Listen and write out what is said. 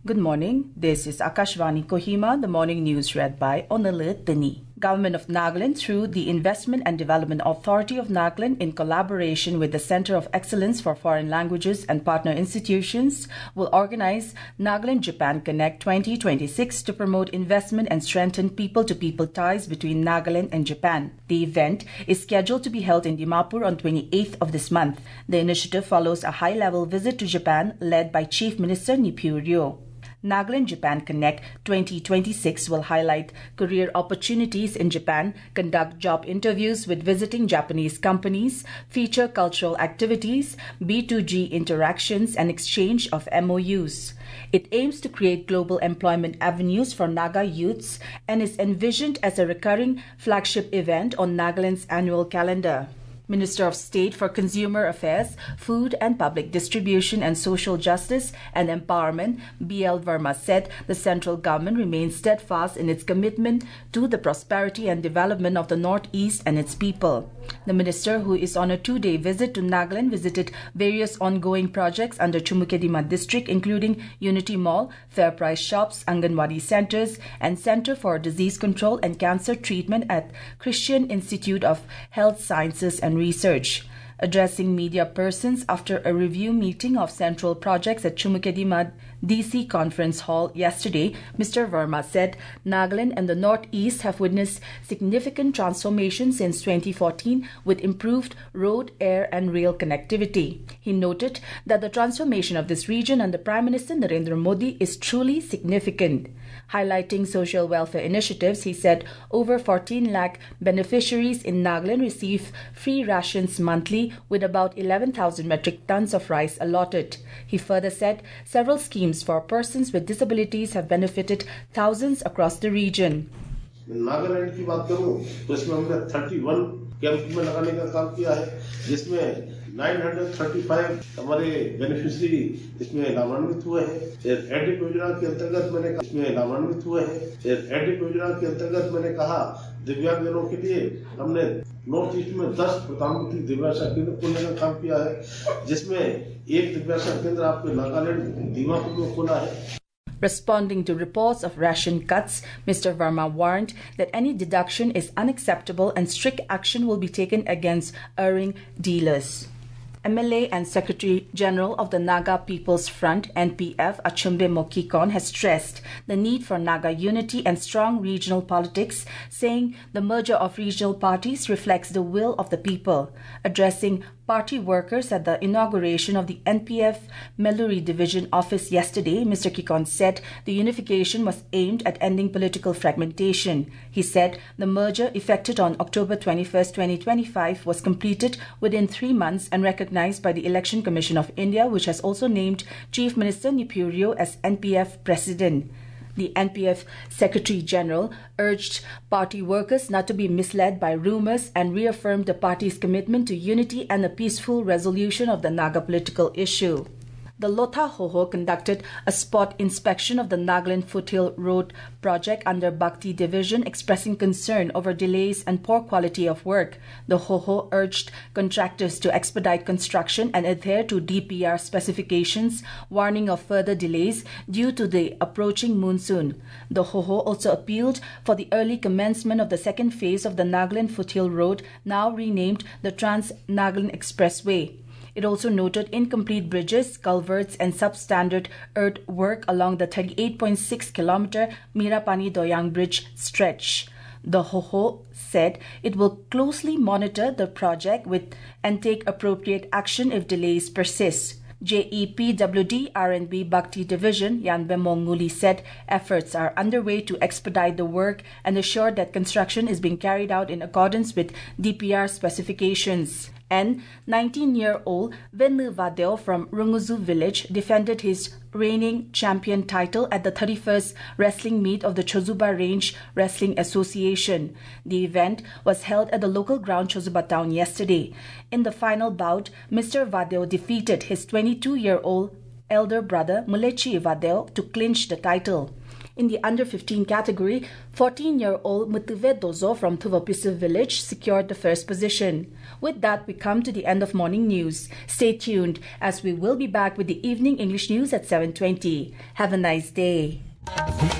Good morning. This is Akashvani Kohima, the morning news read by Onalit Dini. Government of Nagaland, through the Investment and Development Authority of Nagaland in collaboration with the Center of Excellence for Foreign Languages and partner institutions, will organize Nagaland Japan Connect 2026 to promote investment and strengthen people-to-people ties between Nagaland and Japan. The event is scheduled to be held in Dimapur on 28th of this month. The initiative follows a high-level visit to Japan led by Chief Minister Nipio Ryo. Nagaland Japan Connect 2026 will highlight career opportunities in Japan, conduct job interviews with visiting Japanese companies, feature cultural activities, B2G interactions, and exchange of MOUs. It aims to create global employment avenues for Naga youths and is envisioned as a recurring flagship event on Nagaland's annual calendar. Minister of State for Consumer Affairs, Food and Public Distribution and Social Justice and Empowerment, B.L. Verma, said the central government remains steadfast in its commitment to the prosperity and development of the Northeast and its people. The minister, who is on a 2-day visit to Nagaland, visited various ongoing projects under Chumukedima district, including Unity Mall, Fair Price shops, Anganwadi centers, and Center for Disease Control and Cancer Treatment at Christian Institute of Health Sciences and Research. Addressing media persons after a review meeting of central projects at Chumukedima DC Conference Hall yesterday, Mr. Verma said Nagaland and the Northeast have witnessed significant transformation since 2014 with improved road, air and rail connectivity. He noted that the transformation of this region under Prime Minister Narendra Modi is truly significant. Highlighting social welfare initiatives, he said over 14 lakh beneficiaries in Nagaland receive free rations monthly with about 11,000 metric tons of rice allotted. He further said several schemes for persons with disabilities have benefited thousands across the region. Nagaland की बात करूं तो इसमें हमने 31 camp में लगाने का काम किया है, जिसमें 935 हमारे बेनिफिशियरी इसमें नामान्वित हुए हैं। एडिप योजना के अंतर्गत मैंने कहा दिव्यांगजनों के लिए हमने नॉर्थ ईस्ट में 10 प्रधानमंत्री दिव्यांग केंद्र खोलने का काम किया है, जिसमें एक दिव्यांग केंद्र आपके नागालैंड दीमापुर में खोला है। Responding to reports of ration cuts, Mr. Verma warned that any deduction is unacceptable and strict action will be taken against erring dealers. MLA and Secretary General of the Naga People's Front, NPF, Achumbe Mokikon, has stressed the need for Naga unity and strong regional politics, saying the merger of regional parties reflects the will of the people. Addressing party workers at the inauguration of the NPF Meluri Division office yesterday, Mr. Kikon said the unification was aimed at ending political fragmentation. He said the merger, effected on October 21, 2025, was completed within 3 months and recognized by the Election Commission of India, which has also named Chief Minister Nipio Ryo as NPF President. The NPF Secretary General urged party workers not to be misled by rumors and reaffirmed the party's commitment to unity and a peaceful resolution of the Naga political issue. The Lotha Hoho conducted a spot inspection of the Nagaland Foothill Road project under Bhakti Division, expressing concern over delays and poor quality of work. The Hoho urged contractors to expedite construction and adhere to DPR specifications, warning of further delays due to the approaching monsoon. The Hoho also appealed for the early commencement of the second phase of the Nagaland Foothill Road, now renamed the Trans-Nagaland Expressway. It also noted incomplete bridges, culverts, and substandard earthwork along the 38.6-kilometer Mirapani-Doyang Bridge stretch. The Hoho said it will closely monitor the project and take appropriate action if delays persist. JEPWD RNB Bhakti Division Yanbe Monguli said efforts are underway to expedite the work and assure that construction is being carried out in accordance with DPR specifications. And 19-year-old Venlu Vadeo from Runguzu village defended his reigning champion title at the 31st wrestling meet of the Chozuba Range Wrestling Association. The event was held at the local ground Chozuba town yesterday. In the final bout, Mr. Vadeo defeated his 22-year-old elder brother Mulechi Vadeo to clinch the title. In the under-15 category, 14-year-old Mutuve Dozo from Tuvapisa village secured the first position. With that, we come to the end of morning news. Stay tuned as we will be back with the evening English news at 7:20. Have a nice day.